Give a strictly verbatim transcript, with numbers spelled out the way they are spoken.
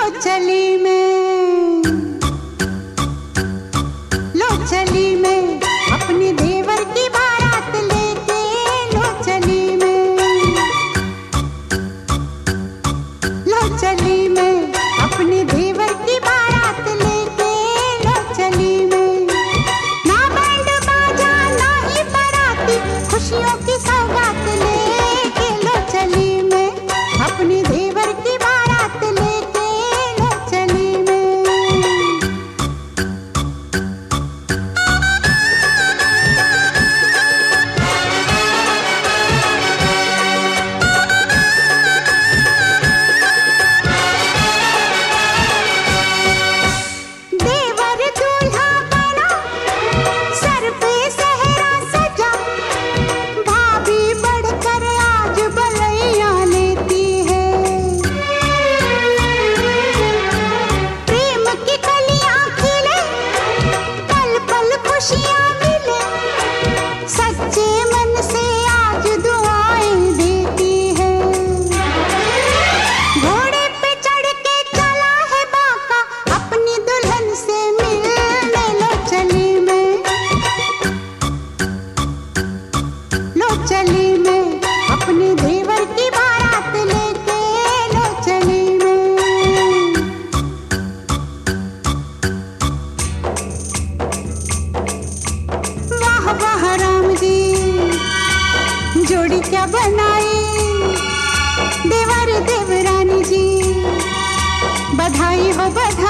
चली मैं, लो चली मैं अपने देवर की बारात लेके, लो चली मैं, लो चली मैं अपने देवर की बारात लेके, लो चली मैं। ना बैंड बाजा ना ही बाराती, खुशियों की सौगात लेके, लो चली मैं अपने देवर की बारात लेके, लो चली मैं। देवर दूल्हा बना, सर पे सेहरा सजा, भाभी बढ़कर आज बलैया लेती है। प्रेम की कलियां खिले, पल पल खुशियां मिले, सच्चे मन से आज दुआएं देती है। घोड़े पे चढ़ के चला है बाका, अपनी दुल्हन से मिलने, लो चली मैं, लो चली मैं अपने देवर की बारात लेके, लो चली मैं। वाह वाह राम जी, जोड़ी क्या बनाई, देवर देवरानी जी, बधाई हो बधाई।